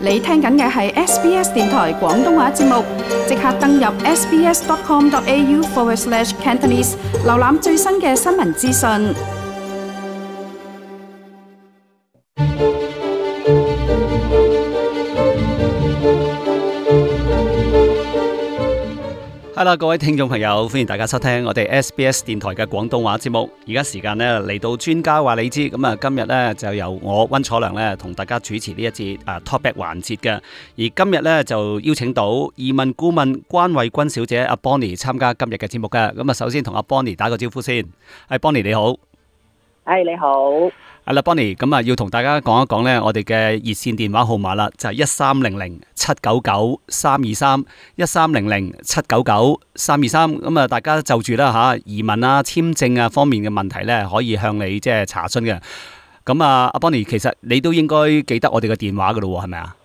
你聽緊嘅係 SBS 電台廣東話節目，即刻登入 sbs.com.au/Cantonese 瀏覽最新嘅新聞資訊。 Hello， 各位聽眾朋友，歡迎大家收聽我哋 SBS 電台嘅廣東話節目。而家時間呢嚟到專家話你知，咁啊今日呢就由我溫楚良呢同大家主持呢一節topic 環節嘅。而今日呢就邀請到移民顧問關慧君小姐阿 Bonnie 參加今日嘅節目嘅。咁啊首先同阿 Bonnie 打個招呼先。Bonnie 你好。 你好。 係啦 Bonnie， 咁啊要同大家講一講呢，我哋嘅熱線電話號碼啦，就係1300-799-323，1300-799-323。咁啊，大家就住啦吓，移民啊、簽證啊方面嘅問題呢，可以向你即係查詢嘅。咁啊，阿 Bonnie， 其實你都應該記得我哋嘅電話噶咯，係咪啊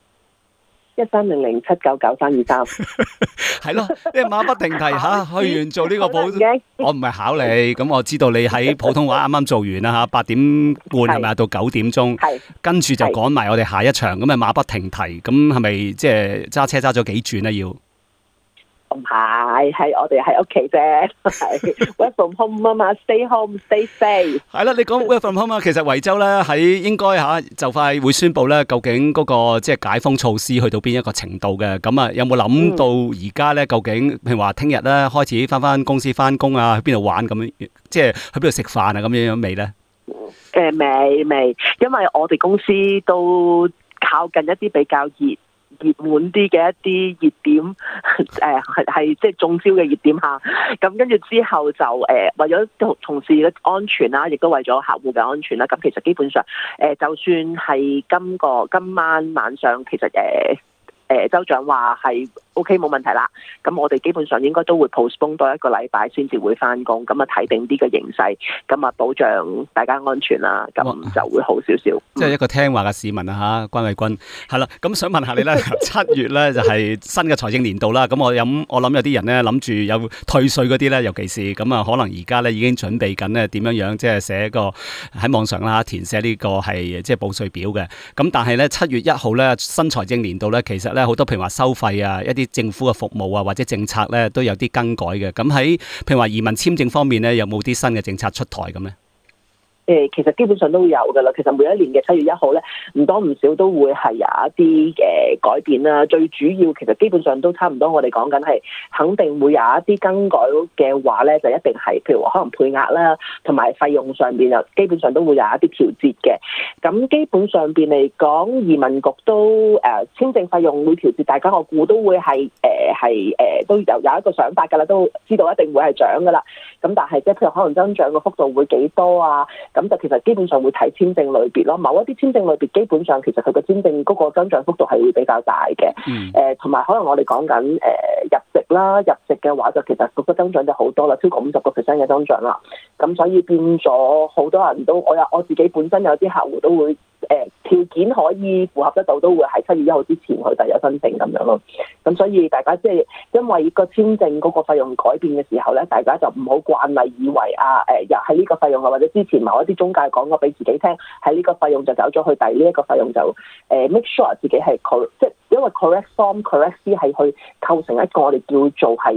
？1300-799-323。係咯，即係馬不停蹄吓，去完做呢個普通，我唔係考你，咁我知道你喺普通話啱啱做完啦吓，8點半係咪到9點鐘，跟住就趕埋我哋下一場，咁啊馬不停蹄，咁係咪即係揸車揸咗幾轉咧要？ 唔係，係我哋喺屋企啫，係 work from home 啊嘛 ，stay home stay safe。 係啦，你講 work from home 啊，其實維州咧喺應該就快會宣布咧，究竟嗰個即係解封措施去到邊一個程度嘅？咁啊，有冇諗到而家咧？究竟譬如話聽日咧開始翻公司翻工啊，去邊度玩咁樣，即係去邊度食飯啊咁樣未咧？ 未，因為我哋公司都靠近一啲比較熱門啲嘅一啲熱點，係即係中招嘅熱點下，咁跟住之後就為咗同事嘅安全啦，亦都為咗客戶嘅安全啦。咁其實基本上就算係今晚晚上，其實州長話係 OK 冇問題啦，咁我哋基本上應該都會 postpone 多一個禮拜先至會翻工，咁啊睇定啲嘅形勢，咁啊保障大家安全啦，咁就會好少少。 即係一個聽話嘅市民啊吓，關慧君係啦。咁想問下你咧，7月咧就係新嘅財政年度啦。咁我諗有啲人咧諗住有退稅嗰啲咧，尤其是咁啊，可能而家咧已經準備緊咧點樣即係寫個喺網上啦填寫呢個係即係報稅表嘅。咁但係咧7月1號咧新財政年度咧，其實咧好多譬如話收費啊，一啲政府嘅服務啊或者政策咧都有啲更改嘅。咁喺譬如話移民簽證方面咧，有冇啲新嘅政策出台咁咧？ 其實基本上都有㗎啦。其實每一年嘅7月1號咧，唔多唔少都會係有一啲改變啦。最主要其實基本上都差唔多，我哋講緊係肯定會有一啲更改嘅話咧，就一定係譬如話可能配額啦，同埋費用上邊啊，基本上都會有一啲調節嘅。咁基本上邊嚟講，移民局都簽證費用會調節，大家我估都會係都有一個想法㗎啦，都知道一定會係漲㗎啦。咁但係即係譬如可能增長嘅幅度會幾多啊？咁就其實基本上會睇簽證類別咯，某一啲簽證類別基本上其實佢個簽證嗰個增長幅度係會比較大嘅。同埋可能我哋講緊入籍啦，入籍嘅話就其實嗰個增長就好多啦，超過50% 嘅增長啦。咁所以變咗好多人都，我自己本身有啲客戶都會條件可以符合得到，都會喺7月1號之前去遞有申請咁樣咯。咁所以大家即係因為個簽證嗰個費用改變嘅時候咧，大家就唔好慣例以為又係呢個費用啊，或者之前某一啲中介講過俾自己聽，係呢個費用就走咗去遞呢一個費用就make sure 自己係即係因為 correct form correct fee 係去構成一個我哋叫做係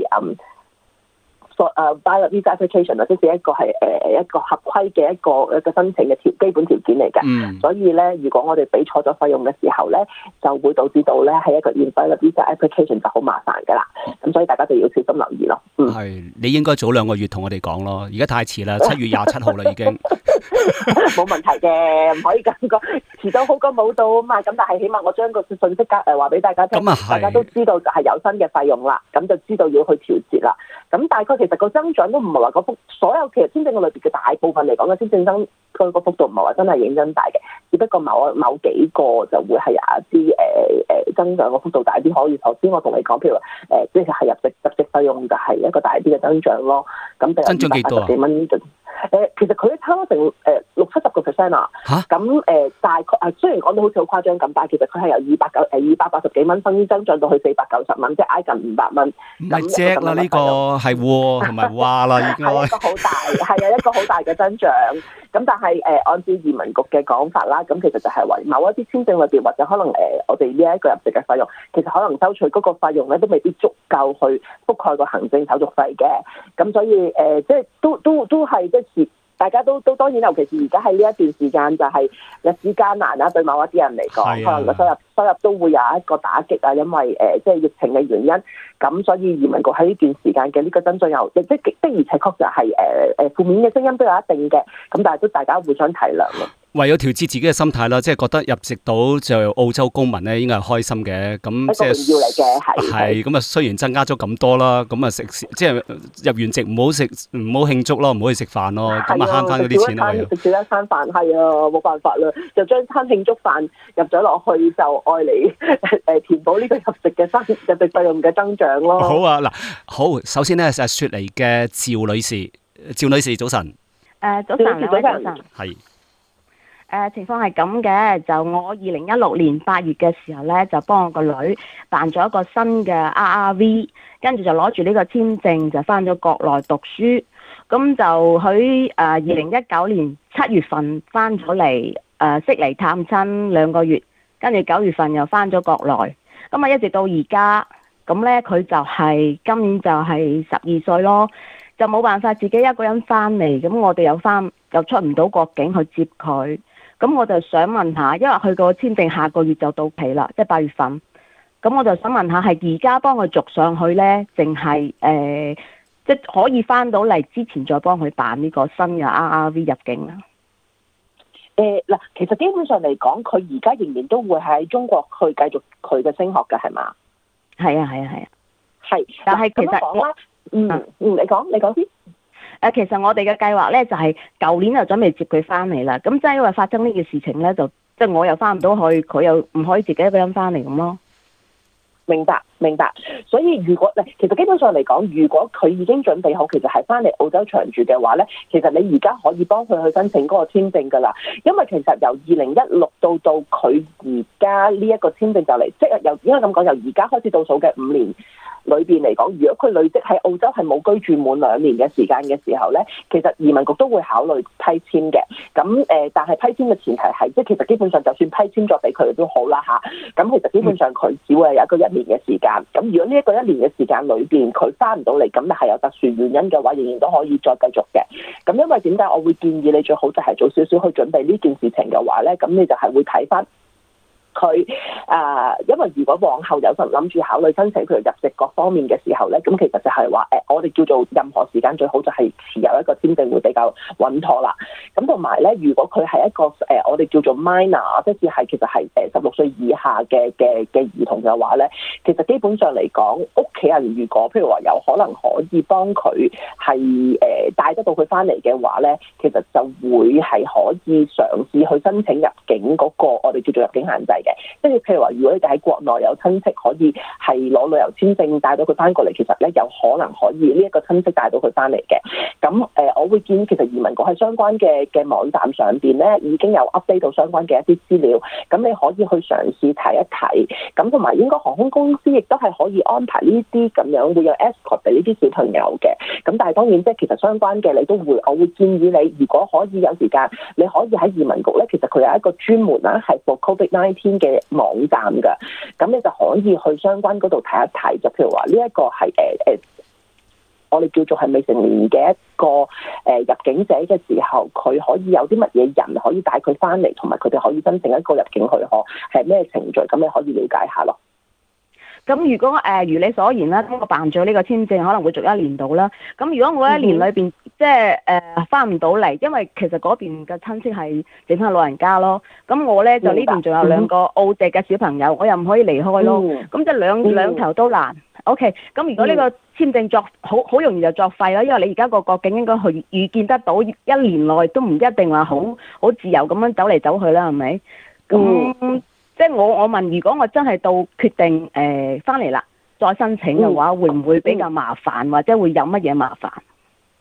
valid visa application 或者係一個係一個合規嘅一個申請嘅基本條件嚟嘅。所以咧，如果我哋俾錯咗費用嘅時候咧，就會導致到咧係一個 invalid visa application 就好麻煩噶啦。咁所以大家就要小心留意咯。 係，你應該早2個月同我哋講咯，而家太遲啦，7月27號啦已經。 冇問題嘅，唔可以咁講，遲到好過冇到啊嘛。咁但係起碼我將個信息話俾大家聽，大家都知道就係有新嘅費用啦，咁就知道要去調節啦。咁大概其實個增長都唔係話個幅，所有其實簽證嘅類別嘅大部分嚟講嘅簽證增佢個幅度唔係話真係認真大嘅，只不過某幾個就會係有一啲增長個幅度大啲。可以頭先我同你講，譬如話即係入籍費用就係一個大啲嘅增長咯。咁就增長幾多啊？ 其實佢差唔多成60-70% 啊。 嚇咁大概雖然講到好似好誇張咁，但係其實佢係由280幾蚊增長到去490蚊，即係挨近500蚊。 唔係隻啦，呢個係喎，係咪話啦？應該係一個好大，係啊，一個好大嘅增長。咁但係按照移民局嘅講法啦，咁其實就係話某一啲簽證裏邊或者可能我哋呢一個入籍嘅費用，其實可能收取嗰個費用咧都未必足夠去覆蓋個行政手續費嘅。咁所以即係都係即係大家都當然，尤其是而家喺呢一段時間就係日子艱難啦，對某一啲人嚟講，可能個收入都會有一個打擊啊，因為即係疫情嘅原因，咁所以移民局喺呢段時間嘅呢個增長又即係的而且確就係負面嘅聲音都有一定嘅，咁但係都大家互相體諒咯。 為咗調節自己嘅心態啦，即係覺得入籍到就澳洲公民咧，應該係開心嘅。咁即係榮耀嚟嘅，係咁啊！雖然增加咗咁多啦，咁啊即係入完籍唔好慶祝咯，唔好去食飯咯，咁啊慳翻嗰啲錢啦。 食少一餐飯係啊，冇辦法啦，就將餐慶祝飯入咗落去，就愛嚟填補呢個入籍費用嘅增長咯。 好啊，嗱，好，首先咧係雪梨嘅趙女士，趙女士早晨。 早晨，早晨。 係。 情況係咁嘅，就我2016年8月嘅時候咧，就幫我個女辦咗一個新嘅 RRV， 跟住就攞住呢個簽證就翻咗國內讀書。咁就喺2019年7月份翻咗嚟悉尼探親2個月，跟住9月份又翻咗國內。咁啊一直到而家，咁咧佢就係今年就係12歲咯，就冇辦法自己一個人翻嚟。咁我哋又出唔到國境去接佢。咁我就想問下，因為佢個簽證下個月就到期啦，即係8月份。咁我就想問下，係而家幫佢續上去呢？定係即係可以翻到嚟之前再幫佢辦呢個新嘅 RRV 入境啊？ 嗱，其實基本上嚟講，佢而家仍然都會喺中國去繼續佢嘅升學嘅，係嘛？係啊。係，但係其實你講先。 其實我哋嘅計劃咧就係舊年就準備接佢翻嚟啦，咁即係因為發生呢件事情咧，就即係我又翻唔到去，佢又唔可以自己一個人翻嚟咁咯。 明白。所以其實基本上嚟講，如果佢已經準備好，其實係翻嚟澳洲長住嘅話咧，其實你而家可以幫佢去申請嗰個簽證噶啦。因為其實由2016到佢而家呢一個簽證就嚟，即係應該咁講，由而家開始倒數嘅5年裏邊嚟講，如果佢累積喺澳洲係冇居住滿2年嘅時間嘅時候咧，其實移民局都會考慮批簽嘅。咁但係批簽嘅前提係，即係其實基本上就算批簽咗俾佢都好啦嚇。咁其實基本上佢只會係有一個1年嘅時間。咁如果呢一個1年嘅時間裏邊佢翻唔到嚟，咁係有特殊原因嘅話，仍然都可以再繼續嘅。咁因為點解我會建議你最好就係早少少去準備呢件事情嘅話咧，咁你就係會睇翻。佢因為如果往後有人諗住考慮申請譬如入籍各方面嘅時候咧，咁其實就係話我哋叫做任何時間最好就係持有一個簽證會比較穩妥啦。咁同埋咧，如果佢係一個我哋叫做 minor， 即係其實係16歲以下嘅兒童嘅話咧，其實基本上嚟講，屋企人如果譬如話有可能可以幫佢係帶得到佢翻嚟嘅話咧，其實就會係可以嘗試去申請入境嗰個我哋叫做入境限制。即係譬如話，如果你哋喺國內有親戚可以係攞旅遊簽證帶到佢翻過嚟，其實咧有可能可以呢一個親戚帶到佢翻嚟嘅。咁我會建議其實移民局喺相關嘅網站上邊咧已經有 update 到相關嘅一啲資料，咁你可以去嘗試睇一睇。咁同埋應該航空公司亦都係可以安排呢啲咁樣會有 escort 俾呢啲小朋友嘅。咁但係當然即係其實相關嘅你都會，我會建議你如果可以有時間，你可以喺移民局咧，其實佢有一個專門啦係 for COVID-19嘅網站㗎，咁你就可以去相關嗰度睇一睇，就譬如話呢一個係我哋叫做係未成年嘅一個入境者嘅時候，佢可以有啲乜嘢人可以帶佢翻嚟，同埋佢哋可以申請一個入境許可係咩程序，咁你可以了解下咯。 咁如果如你所言啦，咁我辦咗呢個簽證可能會續1年到啦。咁如果我1年裏邊即係翻唔到嚟，因為其實嗰邊嘅親戚係剩翻老人家咯。咁我咧就呢邊仲有2個澳籍嘅小朋友，我又唔可以離開咯。咁即係兩頭都難。OK， 咁如果呢個簽證好容易就作廢啦，因為你而家個國境應該去預見得到1年內都唔一定話好自由咁樣走嚟走去啦，係咪？咁即係我問，如果我真係到決定翻嚟啦，再申請嘅話，會唔會比較麻煩，或者會有乜嘢麻煩？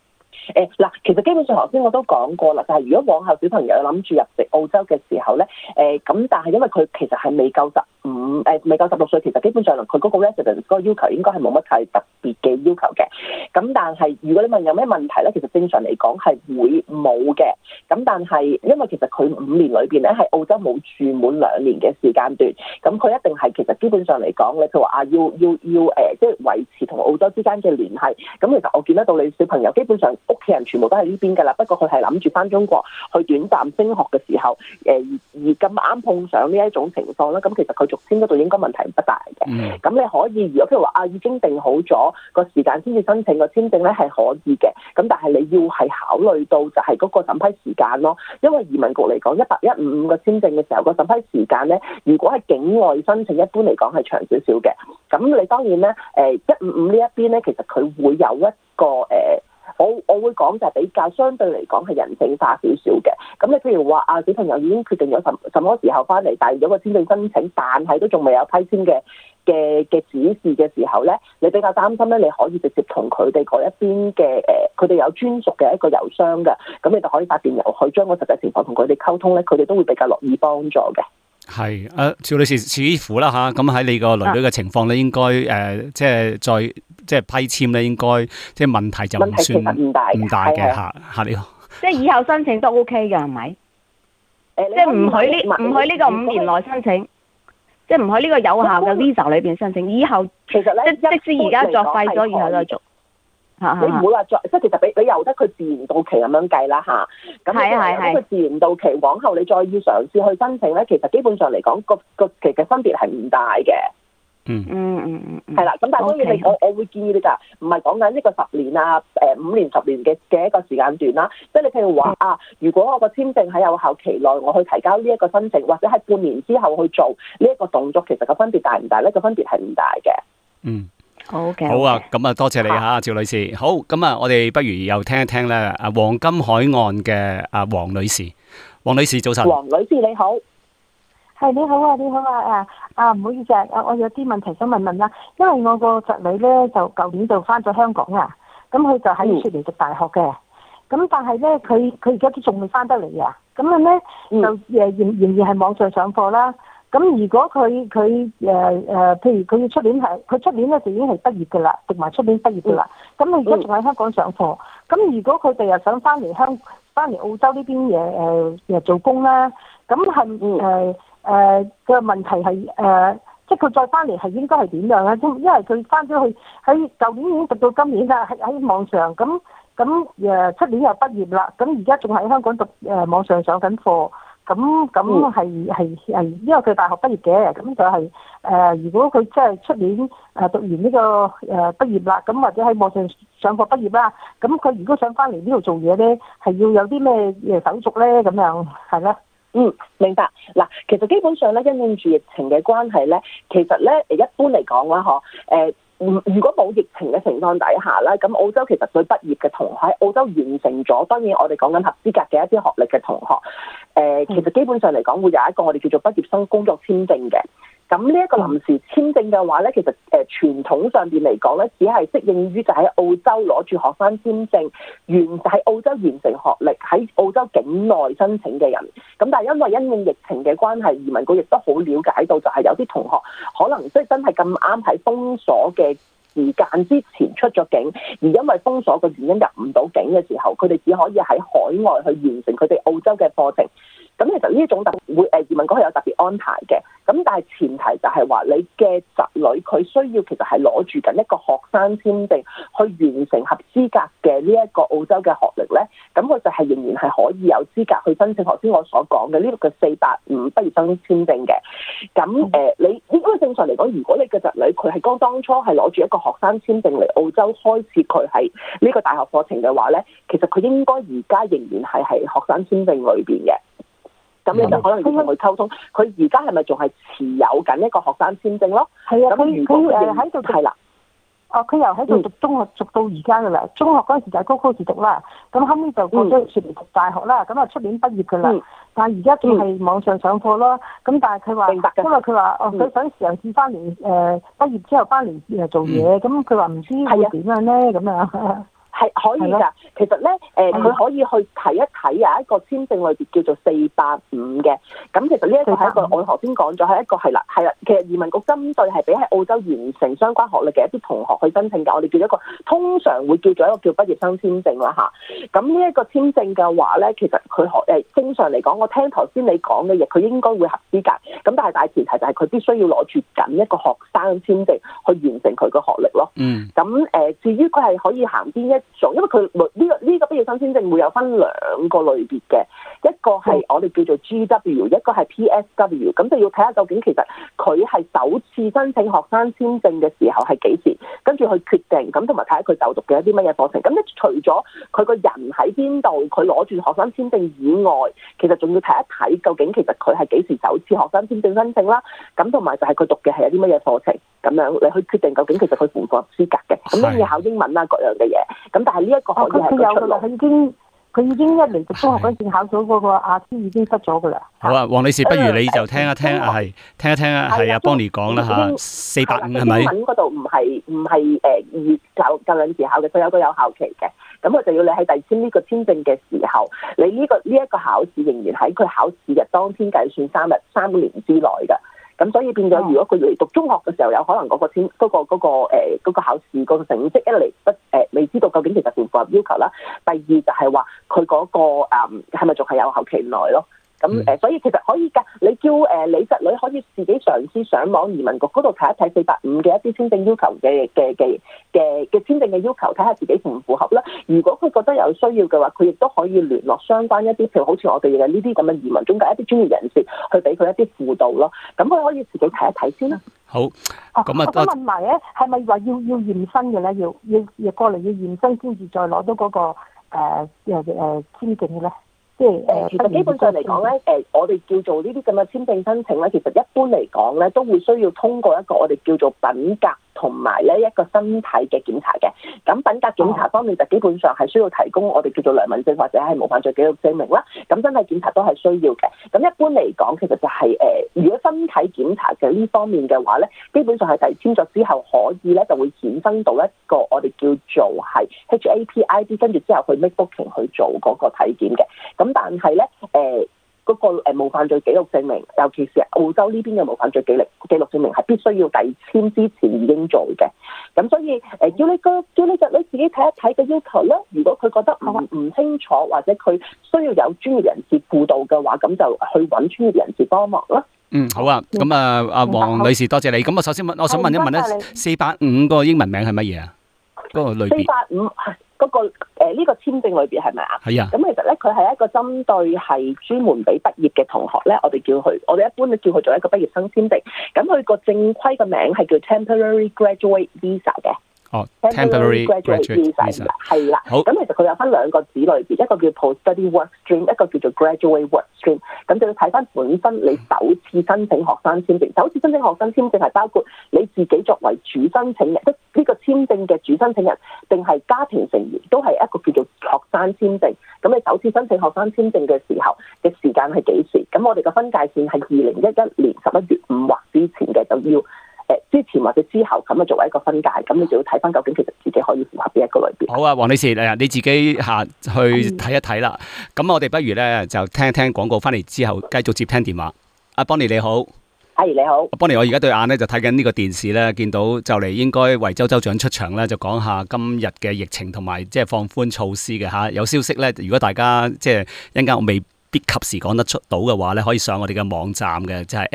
嗱，其實基本上頭先我都講過啦，就係如果往後小朋友諗住入籍澳洲嘅時候咧，咁但係因為佢其實係未夠未夠16歲，其實基本上佢嗰個 residence 嗰個要求應該係冇乜太特別嘅要求嘅。咁但係如果你問有咩問題咧，其實正常嚟講係會冇嘅。咁但係因為其實佢5年裏邊咧喺澳洲冇住滿2年嘅時間段，咁佢一定係其實基本上嚟講，你譬如話要即係維持同澳洲之間嘅聯繫。咁其實我見得到你小朋友基本上屋企人全部都喺呢邊㗎啦，不過佢係諗住翻中國去短暫升學嘅時候，而咁啱碰上呢一種情況啦，咁其實佢續簽嗰度應該問題不大嘅。咁你可以，如果譬如話已經定好咗個時間先至申請個簽證咧，係可以嘅。咁但係你要係考慮到就係嗰個審批時間咯，因為移民局嚟講155個簽證嘅時候，個審批時間咧，如果係境外申請，一般嚟講係長少少嘅。咁你當然咧，155呢一邊咧，其實佢會有一個我會講就係比較相對嚟講係人性化少少嘅。咁你譬如話小朋友已經決定咗什麼時候翻嚟，遞咗個簽證申請，但係都仲未有批簽嘅指示嘅時候咧，你比較擔心咧，你可以直接同佢哋嗰一邊嘅佢哋有專屬嘅一個郵箱嘅，咁你就可以發電郵去將個實際情況同佢哋溝通咧，佢哋都會比較樂意幫助嘅。 係趙女士，似乎啦嚇，咁喺你個女嘅情況咧，應該即係再批簽咧，應該即係問題就唔算唔大嘅嚇呢個。 即係以後申請都 OK 嘅係咪？即係唔許呢個5年內申請，即係唔許呢個有效嘅 visa 裏邊申請。以後其實咧， 即使而家作廢咗，以後再續。 你唔會話即係其實你由得佢自然到期咁樣計啦嚇。咁你由得佢自然到期，往後你再要嘗試去申請咧，其實基本上嚟講個期嘅分別係唔大嘅。係啦。咁但係當然我會建議你㗎，唔係講緊一個10年啊5年10年嘅一個時間段啦。即係你譬如話如果我個簽證喺有效期內，我去提交呢一個申請，或者喺半年之後去做呢一個動作，其實個分別大唔大咧？個分別係唔大嘅。 好嘅， 好啊，咁啊多謝你嚇，趙女士。好，咁啊，我哋不如又聽一聽咧，黃金海岸嘅黃女士。黃女士早晨。 黃女士你好。 係你好啊，唔好意思我有啲問題想問啦，因為我個侄女咧就舊年就翻咗香港啊，咁佢就喺雪梨讀大學嘅，咁但係咧佢而家都仲未翻得嚟啊，咁樣咧就仍然係網上上課啦。咁如果佢譬如佢要出年咧就已經係畢業㗎啦，讀埋出年畢業㗎啦。咁佢而家仲喺香港上課。咁如果佢哋又想翻嚟澳洲呢邊做工啦，咁係個問題係即係佢再翻嚟係應該係點樣咧？因為佢翻咗去喺舊年已經讀到今年啦，喺網上咁出年又畢業啦，咁而家仲喺香港讀網上上緊課。咁係因為佢大學畢業嘅，咁就係如果佢即係出年讀完呢個畢業啦，咁或者喺網上上課畢業啦，咁佢如果想翻嚟呢度做嘢咧，係要有啲咩手續咧？咁樣係咧？ 明白。嗱，其實基本上咧，因應住疫情嘅關係咧，其實咧一般嚟講啦，如果冇疫情嘅情況底下啦，咁澳洲其實佢畢業嘅同學喺澳洲完成咗，當然我哋講緊合資格嘅一啲學歷嘅同學，其實基本上嚟講會有一個我哋叫做畢業生工作簽證嘅。咁呢一個臨時簽證嘅話咧，其實傳統上邊嚟講咧，只係適應於就喺澳洲攞住學生簽證，喺澳洲完成學歷，喺澳洲境內申請嘅人。咁但係因為因應疫情嘅關係，移民局亦都好了解到，就係有啲同學可能即係真係咁啱喺封鎖嘅時間之前出咗境，而因為封鎖嘅原因入唔到境嘅時候，佢哋只可以喺海外去完成佢哋澳洲嘅課程。咁其實呢一種移民局係有特別安排嘅，咁但係前提就係話你嘅侄女佢需要其實係攞住緊一個學生簽證去完成合資格嘅呢一個澳洲嘅學歷咧，咁佢就係仍然係可以有資格去申請頭先我所講嘅呢個485畢業生簽證嘅。咁你應該正常嚟講，如果你嘅侄女佢係當初係攞住一個學生簽證嚟澳洲開始佢係呢個大學課程嘅話咧，其實佢應該而家仍然係喺學生簽證裏邊嘅。咁你就可能要同佢溝通，佢而家係咪仲係持有緊一個學生簽證咯？ 係啊， 咁如果佢喺度係啦， 佢又喺度讀中學，讀到而家噶啦。中學嗰陣時就係高考時讀啦，咁後尾就過咗去雪梨讀大學啦。咁出年畢業噶啦，但係而家仲係網上上課咯。咁但係佢話，因為佢話佢想嘗試翻嚟畢業之後翻嚟做嘢，咁佢話唔知會點樣咧咁樣。 係可以㗎，其實咧佢可以去睇一睇有一個簽證類別叫做485嘅，咁其實呢一個係一個我頭先講咗係一個係啦，其實移民局針對係俾喺澳洲完成相關學歷嘅一啲同學去申請嘅，我哋叫一個通常會叫做一個叫畢業生簽證啦嚇。咁呢一個簽證嘅話咧，其實佢正常嚟講，我聽頭先你講嘅嘢，佢應該會合資格，咁但係大前提就係佢必須要攞住緊一個學生簽證去完成佢嘅學歷咯。咁至於佢係可以行邊一種，因為佢呢個畢業生簽證會有分兩個類別嘅，一個係我哋叫做 GW， 一個係 PSW， 咁就要睇下究竟其實佢係首次申請學生簽證嘅時候係幾時，跟住去決定，咁同埋睇下佢就讀嘅一啲乜嘢課程。咁咧除咗佢個人喺邊度，佢攞住學生簽證以外，其實仲要睇一睇究竟其實佢係幾時首次學生簽證申請啦，咁同埋就係佢讀嘅係一啲乜嘢課程，咁樣你去決定究竟其實佢符唔符合資格嘅。咁當然要考英文啦，各樣嘅嘢。咁但係呢一個可以係個出路。 佢已經一嚟讀中學嗰陣考咗嗰個雅思已經失咗㗎啦。 好啊，黃女士，不如你就聽一聽啊，聽一聽啊，係啊 Bonnie 講啦嚇，485係咪？英文嗰度唔係就兩時考嘅，佢有個有效期嘅。咁佢就要你喺遞簽呢個簽證嘅時候，你呢一個考試仍然喺佢考試日當天計算3年之內㗎。咁所以變咗，如果佢嚟讀中學嘅時候，有可能嗰個考試嗰個成績一嚟未知道究竟其實符唔符合要求啦。第二就係話佢嗰個係咪仲係有效期內咯？咁所以其實可以㗎，你叫你侄女可以自己嘗試上網移民局嗰度睇一睇485嘅一啲簽證要求嘅簽證嘅要求，睇下自己符唔符合啦。如果佢覺得有需要嘅話，佢亦都可以聯絡相關一啲，譬如好似我哋嘅呢啲咁嘅移民中介一啲專業人士，去俾佢一啲輔導咯。咁佢可以自己睇一睇先啦。 好，咁啊， 我想問埋咧，係咪話要驗身嘅咧？要過嚟要驗身先至再攞到嗰個簽證嘅咧？即係其實基本上嚟講咧，我哋叫做呢啲咁嘅簽證申請咧，其實一般嚟講咧，都會需要通過一個我哋叫做品格同埋咧一個身體嘅檢查嘅。咁品格檢查方面就基本上係需要提供我哋叫做良民證或者係無犯罪記錄證明啦。咁身體檢查都係需要嘅。咁一般嚟講，其實就係如果身體檢查嘅呢方面嘅話咧，基本上係遞簽咗之後可以咧就會衍生到一個我哋叫做係 HAPID， 跟住之後去 make booking 去做嗰個體檢嘅。咁但係咧，嗰個無犯罪記錄證明，尤其是澳洲呢邊嘅無犯罪記錄證明係必須要遞簽之前已經做嘅。咁所以叫你侄女自己睇一睇嘅要求啦。如果佢覺得唔清楚，或者佢需要有專業人士輔導嘅話，咁就去揾專業人士幫忙啦。 好啊。咁啊，阿黃女士多謝你。咁我首先我想問一問咧，485個英文名係乜嘢啊？嗰個類別。485嗰個呢個簽證裏邊係咪啊？係啊。咁其實咧，佢係一個針對係專門俾畢業嘅同學咧，我哋一般都叫佢做一個畢業生簽證。咁佢個正規嘅名係叫 Temporary Graduate Visa 嘅。Temporary Graduate Visa 係啦。好。咁其實佢有分兩個子類別，一個叫 Post Study Work Stream， 一個叫做 Graduate Work Stream。咁就要睇翻本身你首次申請學生簽證。首次申請學生簽證係包括你自己作為主申請人，即呢個簽證嘅主申請人，定係家庭成員都係一個叫做學生簽證。咁你首次申請學生簽證嘅時候嘅時間係幾時？咁我哋嘅分界線係2011年11月5或之前嘅，就要之前或者之後咁啊作為一個分界。咁你就要睇翻究竟其實自己可以符合邊一個類別。好啊，黃女士， 你自己下去睇一睇啦。咁我哋不如咧就聽一聽廣告，翻嚟之後繼續接聽電話。阿 Bonnie 你好。 係你好 ，Bonnie，我而家對眼咧就睇緊呢個電視咧，見到就嚟應該維州州長出場咧，就講下今日嘅疫情同埋即係放寬措施嘅嚇。有消息咧，如果大家即係一陣間我未必及時講得出到嘅話咧，可以上我哋嘅網站嘅，就係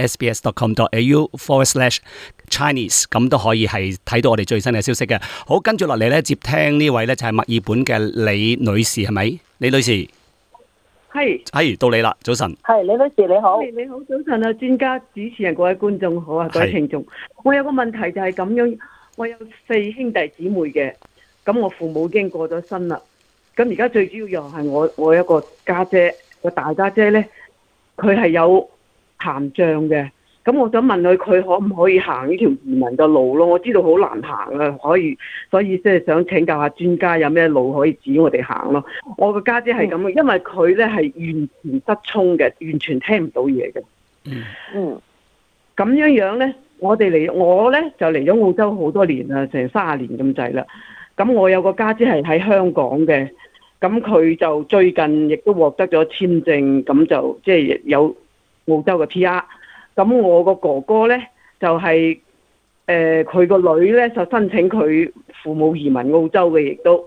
sbs.com.au/Chinese， 咁都可以係睇到我哋最新嘅消息嘅。好，跟住落嚟咧，接聽呢位咧就係墨爾本嘅李女士，係咪？李女士。係到你啦，早晨。係李女士你好。 你好，早晨啊，專家主持人，各位觀眾好啊，各位聽眾。我有個問題就係咁樣，我有4兄弟姊妹嘅，咁我父母已經過咗身啦，咁而家最主要又係我一個家姐，個大家姐咧，佢係有痰脹嘅。咁我想問佢可唔可以行呢條移民嘅路咯？我知道好難行啊，所以即係想請教下專家有咩路可以指我哋行咯。我個家姐係咁嘅，因為佢咧係完全失聰嘅，完全聽唔到嘢嘅。咁樣咧，我咧就嚟咗澳洲好多年啦，成30年咁滯啦。 咁我有個家姐係喺香港嘅，咁佢就最近亦都獲得咗簽證，咁就即係有澳洲嘅 PR。咁我個哥哥呢，就係佢個女呢，就申請佢父母移民澳洲嘅，亦都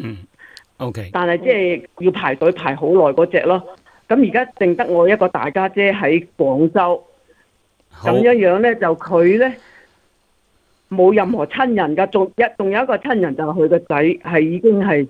OK。 但係即係要排隊排好耐嗰隻咯。咁而家淨得我一個大家姐喺廣州，咁樣呢，就佢呢，冇任何親人㗎，仲有一個親人就係佢個仔，係已經係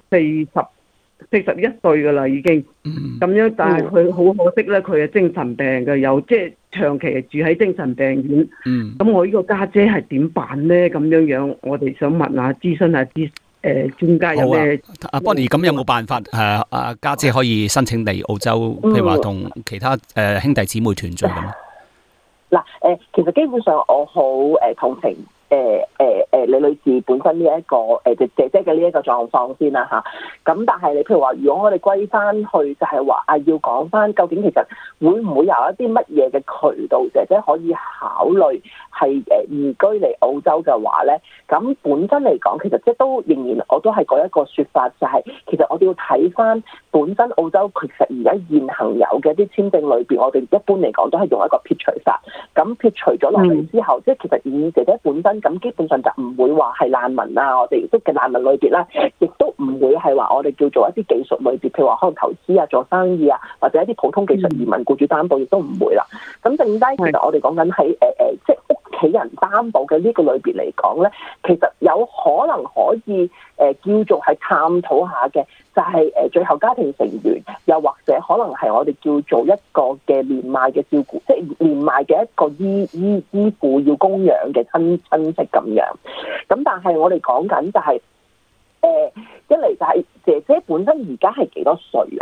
41歲㗎啦，已經咁樣。但係佢好可惜咧，佢係精神病嘅，有即係長期住喺精神病院。咁我呢個家姐係點辦咧？咁樣我哋想問下諮詢下專家有咩？ 阿 Bonnie，咁有冇辦法家姐可以申請嚟澳洲，譬如話同其他兄弟姊妹團聚咁？ 嗱其實基本上我好同情李女士本身呢一個姐姐嘅呢一個狀況先啦嚇。咁但係你譬如話，如果我哋歸翻去就係話要講翻究竟其實會唔會有一啲乜嘢嘅渠道姐姐可以考慮係移居嚟澳洲嘅話咧？咁本身嚟講，其實即係都仍然我都係嗰一個説法，就係其實我哋要睇翻本身澳洲其實而家現行有嘅一啲簽證裏邊，我哋一般嚟講都係用一個撇除法。咁撇除咗落嚟之後，即係其實以姐姐本身咁基本上就唔會話係難民啊，我哋都嘅難民類別啦，亦都唔會係話我哋叫做一啲技術類別，譬如話可能投資啊、做生意啊，或者一啲普通技術移民僱主擔保，亦都唔會啦。咁剩低其實我哋講緊喺即係屋企人擔保嘅呢個類別嚟講咧，其實有可能可以叫做係探討下嘅，就係最後家庭成員，又或者可能係我哋叫做一個嘅連麥嘅照顧，即係連麥嘅一個依附要供養嘅親戚咁樣。咁但係我哋講緊就係一嚟就係姐姐本身而家係幾多歲啊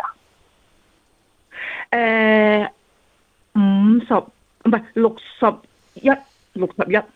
？50唔係61。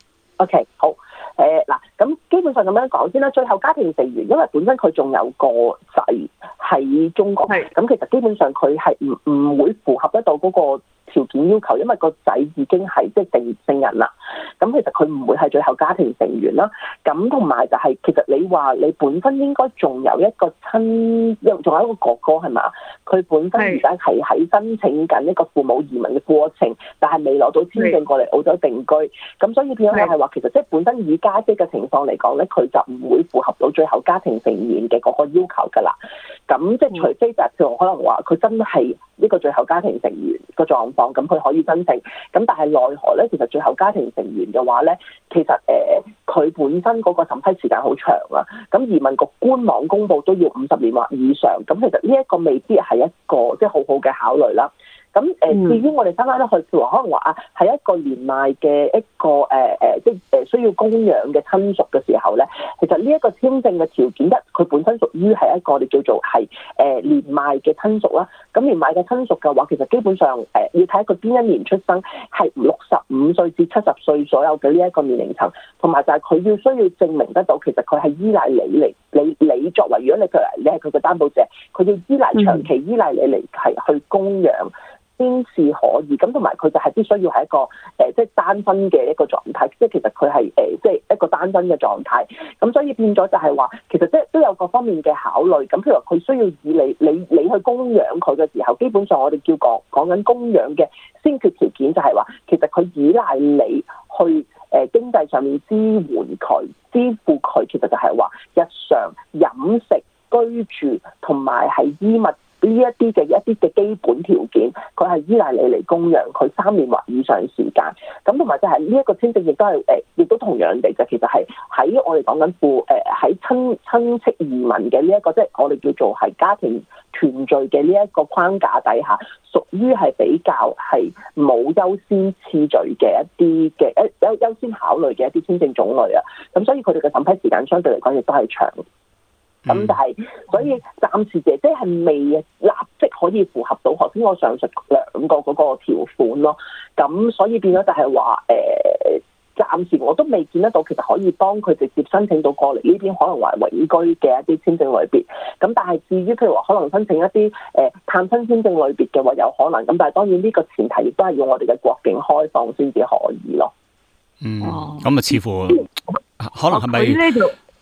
OK， 好。嗱，咁基本上咁樣講先啦。最後家庭成員，因為本身佢仲有個仔喺中國，咁其實基本上佢係唔會符合得到嗰個條件要求，因為個仔已經係即係成人啦。咁其實佢唔會係最後家庭成員啦。咁同埋就係其實你話你本身應該仲有一個仲有一個哥哥係嘛？佢本身而家係喺申請緊一個父母移民嘅過程，但係未攞到簽證過嚟澳洲定居。咁所以變咗係話，其實即係本身以家姐嘅情況嚟講咧，佢就唔會符合到最後家庭成員嘅嗰個要求㗎啦。咁即係除非就係可能話佢真係呢個最後家庭成員個狀況，咁佢可以申請。咁但係奈何咧，其實最後家庭成員嘅話咧，其實佢本身嗰個審批時間好長啊。咁移民局官網公佈都要50年或以上。咁其實呢一個未必係一個即係好好嘅考慮啦。咁至於我哋翻返去，譬如話可能話係一個連麥嘅一個即係需要供養嘅親屬嘅時候咧，其實呢一個簽證嘅條件佢本身屬於係一個我哋叫做係連麥嘅親屬啦。咁連麥嘅親屬嘅話，其實基本上要睇佢邊一年出生，係65歲至70歲左右嘅呢一個年齡層，同埋就係佢要需要證明得到，其實佢係依賴你作為，如果你係佢嘅擔保者，佢要依賴長期依賴你嚟係去供養先至可以。咁同埋佢就係必須要係一個即係單身嘅一個狀態，即係其實佢係即係一個單身嘅狀態。咁所以變咗就係話，其實即係都有各方面嘅考慮。咁譬如話佢需要以你去供養佢嘅時候，基本上我哋講緊供養嘅先決條件就係話，其實佢依賴你去經濟上面支援佢、支付佢，其實就係話日常飲食、居住同埋係衣物呢一啲嘅基本條件，佢係依賴你嚟供養佢3年或以上時間。咁同埋就係呢一個簽證亦都係亦都同樣地就其實係喺我哋講緊喺親戚移民嘅呢一個即係我哋叫做係家庭團聚嘅呢一個框架底下，屬於係比較係冇優先次序嘅一啲嘅優先考慮嘅一啲簽證種類啊。咁所以佢哋嘅審批時間相對嚟講亦都係長。咁但係，所以暫時姐姐係未立即可以符合到頭先我上述2個嗰個條款咯。咁所以變咗就係話，暫時我都未見得到其實可以幫佢直接申請到過嚟呢邊，可能話永居嘅一啲簽證類別。咁但係至於譬如話可能申請一啲探親簽證類別嘅話，有可能。咁但係當然呢個前提亦都係要我哋嘅國境開放先至可以咯。 咁啊，似乎可能係咪？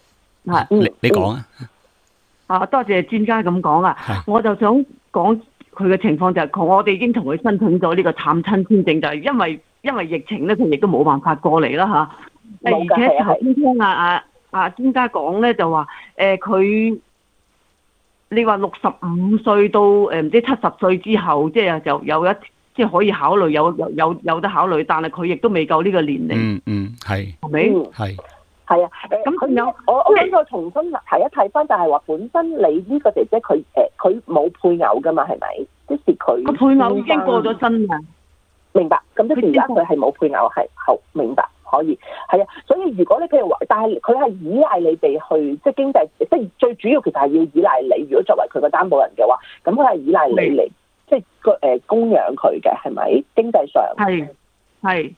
你講啊。 多謝專家咁講啊係， 我就想講佢嘅情況就係我哋已經同佢申請咗呢個探親簽證，就係因為疫情咧，佢亦都冇辦法過嚟啦嚇。 冇㗎而且係啊頭先聽專家講咧，就話佢你話65歲到唔知70歲之後，即係就有即係可以考慮有得考慮，但係佢亦都未夠呢個年齡， 係係咪？ 係。 係啊， 咁仲有我想再重新提翻，就係話本身你呢個姐姐佢冇配偶噶嘛，係咪？即是佢個配偶已經過咗身啦。 明白，咁即係而家佢係冇配偶，係好明白，可以係啊。所以如果你譬如話，但係佢係依賴你哋去即係經濟，即係最主要其實係要依賴你。如果作為佢個擔保人嘅話，咁佢係依賴你嚟即係供養佢嘅，係咪？經濟上係。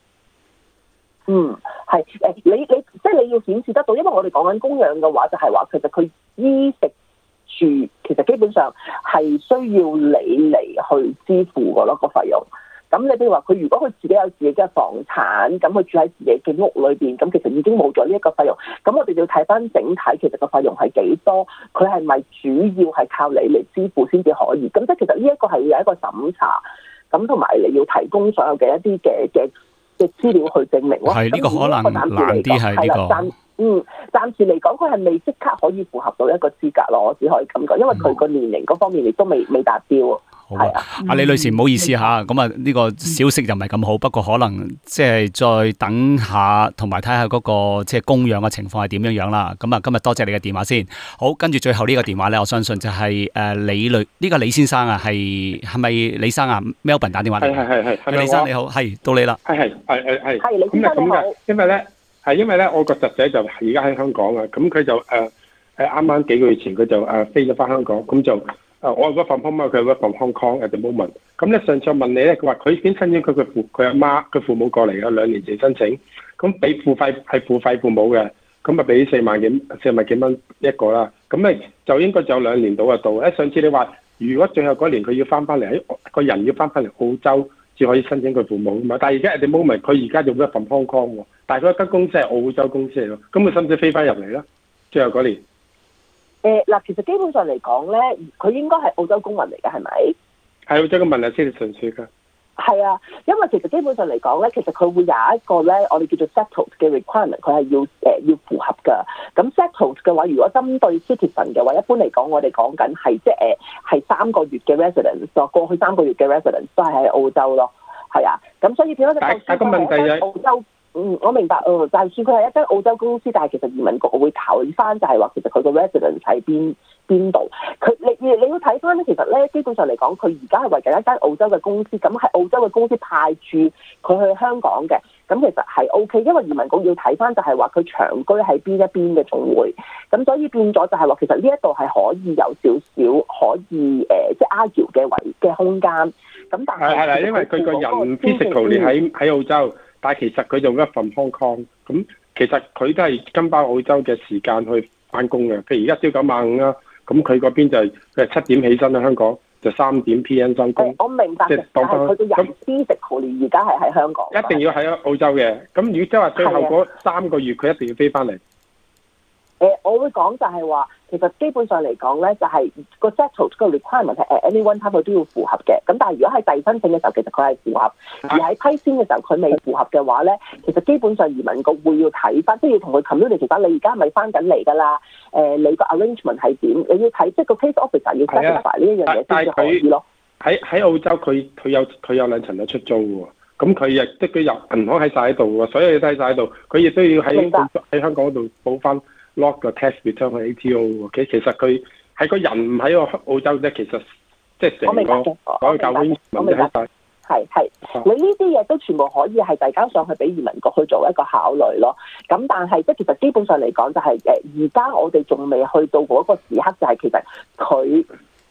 係你即係你要顯示得到，因為我哋講緊供養嘅話，就係話其實佢衣食住其實基本上係需要你嚟去支付嘅咯個費用。咁你譬如話佢如果佢自己有自己嘅房產，咁佢住喺自己嘅屋裏邊，咁其實已經冇咗呢一個費用。咁我哋要睇翻整體，其實個費用係幾多？佢係咪主要係靠你嚟支付先至可以？咁即係其實呢一個係有一個審查，咁同埋你要提供所有嘅一啲嘅資料去證明咯。 係呢個可能難啲，係呢個。 暫時嚟講，佢係未即刻可以符合到一個資格咯。我只可以咁講，因為佢個年齡嗰方面亦都未達標。 好啊，阿李女士唔好意思嚇，咁啊呢個消息就唔係咁好，不過可能即係再等下，同埋睇下嗰個即係供養嘅情況係點樣樣啦。咁啊，今日多謝你嘅電話先。好，跟住最後呢個電話咧，我相信就係呢個李先生啊，係咪李生啊 ？Melbourne 打電話嚟，係李生你好，係到你啦。 係李先生你好。 因為咧，我個侄仔就而家喺香港啊，咁佢就啱啱幾個月前佢就飛咗翻香港，咁就我 work from home 佢 work from Hong Kong at the moment。咁咧上次我問你咧，佢話佢已經申請佢阿媽佢父母過嚟嘅，2年前申請，咁俾付費父母嘅，咁啊俾4萬幾蚊一個啦，咁咧就應該就有2年到啊到。上次你話如果最後嗰年佢要翻嚟，個人要翻嚟澳洲至可以申請佢父母嘛，但係而家 at the moment 佢而家就 work from Hong Kong 喎。但係嗰間公司係澳洲公司嚟咯，咁佢使唔使飛翻入嚟咧？最後嗰年？ 其實基本上嚟講咧，佢應該係澳洲公民嚟嘅，係咪？係澳洲公民係先係純粹㗎。 係啊，因為其實基本上嚟講咧，其實佢會有一個咧，我哋叫做 settled 嘅 requirement，佢係要符合㗎。咁 settled 嘅話，如果針對 citizen 嘅話，一般嚟講，我哋講緊係即係3個月嘅 residence 咯，過去3個月嘅 residence 都係喺澳洲咯。係啊，咁所以變咗但個問題係澳洲。我明白。就算佢係一間澳洲公司，但係其實移民局會考慮翻，就係話其實佢個 residence 喺邊度。你要睇翻咧，其實咧基本上嚟講，佢而家係為緊一間澳洲嘅公司，咁係澳洲嘅公司派駐佢去香港嘅，咁其實係 OK，因為移民局要睇翻就係話佢長居喺邊一邊嘅總會，咁所以變咗就係話其實呢一度係可以有少少可以即係 argue 嘅空間。咁但係係啦，因為佢個人 physically 喺澳洲。但係其實佢就 work from Hong Kong，咁其實佢都係跟翻澳洲嘅時間去翻工嘅。譬如而家朝9晚5啦，咁佢嗰邊就係佢係7點起身啦，香港就3點 PM 收工。 我明白，即係當佢個人 physically而家係喺香港。 一定要喺澳洲嘅。咁如果即係話最後嗰3個月，佢一定要飛翻嚟。 我會講就係話，其實基本上嚟講咧，就係個 settled 個 requirement 係anyone time 佢都要符合嘅。咁但係如果係遞申請嘅時候，其實佢係符合；而喺批簽嘅時候，佢未符合嘅話咧，其實基本上移民局會要睇翻，即係要同佢 communicate 翻，你而家係咪翻緊嚟㗎啦？你個 arrangement 係點？你要睇，即係個 case officer 要 certify 呢一樣嘢先至可以咯。喺澳洲佢有2層嘅出租喎，咁佢亦即係佢有銀行喺晒喺度喎，所有嘢都喺晒喺度，佢亦都要喺香港嗰度補翻。log 個 tax return 去 ATO 喎，其實佢係個人唔喺個澳洲啫，其實即係成個所有教會問題喺晒。 係，你呢啲嘢都全部可以係遞交上去俾移民局去做一個考慮咯。咁但係即係其實基本上嚟講就係而家我哋仲未去到嗰個時刻，就係其實佢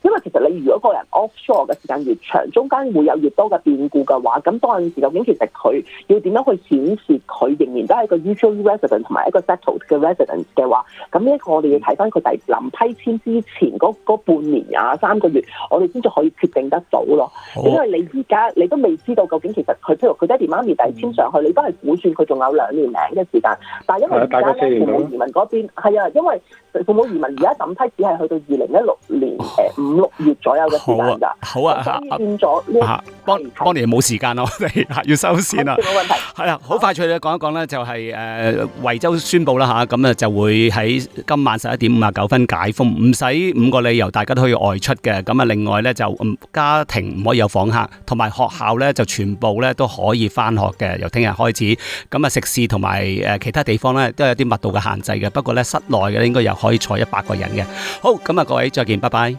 因為其實你如果個人 offshore 嘅時間越長，中間會有越多嘅變故嘅話，咁當陣時究竟其實佢要點樣去顯示佢仍然都係一個 usual resident 同埋一個 settled 嘅 resident 嘅話，咁呢一個我哋要睇翻佢臨批簽之前嗰半年3個月，我哋先至可以決定得到咯。因為你而家你都未知道究竟其實佢譬如佢爹哋媽咪遞簽上去，你都係估算佢仲有2年零嘅時間，但係因為而家咧父母移民嗰邊係啊，因為父母移民而家審批只係去到2016年5、6月左右嘅時間㗎。 好啊， 所以變咗呢邦尼冇時間啦，我哋要收線啦。 冇問題。 係啊，好快脆咧講一講咧，就係維州宣布啦嚇，咁啊就會喺今晚11點59分解封，唔使5個理由，大家都可以外出嘅。咁啊，另外咧就家庭唔可以有訪客，同埋學校咧就全部咧都可以返學嘅，由聽日開始。咁啊，食肆同埋其他地方咧都有啲密度嘅限制嘅，不過咧室內嘅應該又可以坐100個人嘅。好，咁啊各位再見，拜拜。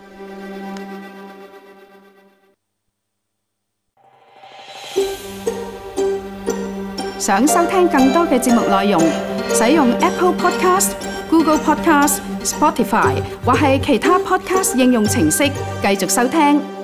想收聽更多嘅節目內容，使用 Apple Podcast、Google Podcast、Spotify 或係其他 Podcast 應用程式繼續收聽。